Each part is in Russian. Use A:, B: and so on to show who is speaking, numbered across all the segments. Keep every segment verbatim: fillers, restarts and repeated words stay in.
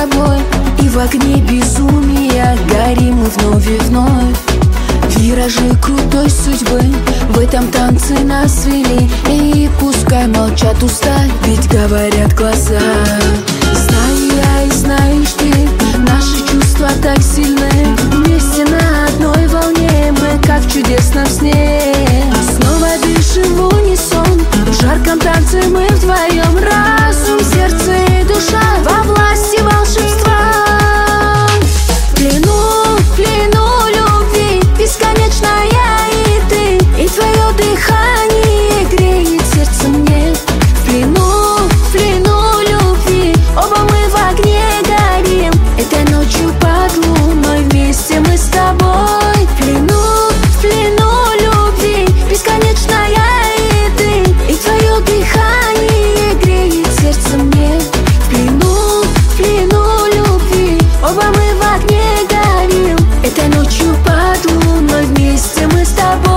A: тобой, и в огне безумия горим мы вновь и вновь. Виражи крутой судьбы в этом танце нас вели, и пускай молчат уста, ведь говорят глаза. Знаю я и знаешь ты, наши чувства так сильны, вместе на одной волне мы, как в чудесном сне. Снова дышим в унисон, в жарком танце мы вдвоем. Разум, сердце и душа во власти волшебства. В плену, в плену любви бесконечная и ты, и твое дыхание греет сердце мне. В плену, в плену любви оба мы в огне горим, этой ночью под луной вместе мы с тобой. В плену, в плену любви бесконечная и ты, и твое дыхание греет сердце мне. В плену, в плену любви оба мы в огне горим, этой ночью под луной вместе мы с тобой.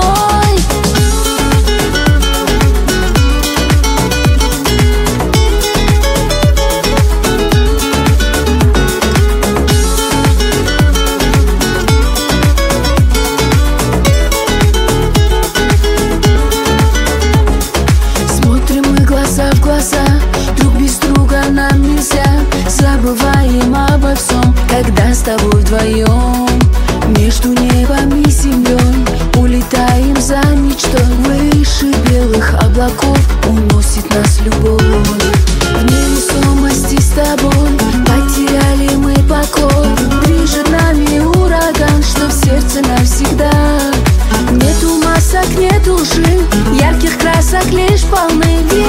A: Смотрим мы глаза в глаза, друг без друга нам нельзя. Забываем обо всем, когда с тобой вдвоем. Между небом и землей улетаем за мечтой, выше белых облаков уносит нас любовь. В невесомости с тобой потеряли мы покой, движет нами ураган, что в сердце навсегда. Нету масок, нет лжи, ярких красок лишь полны.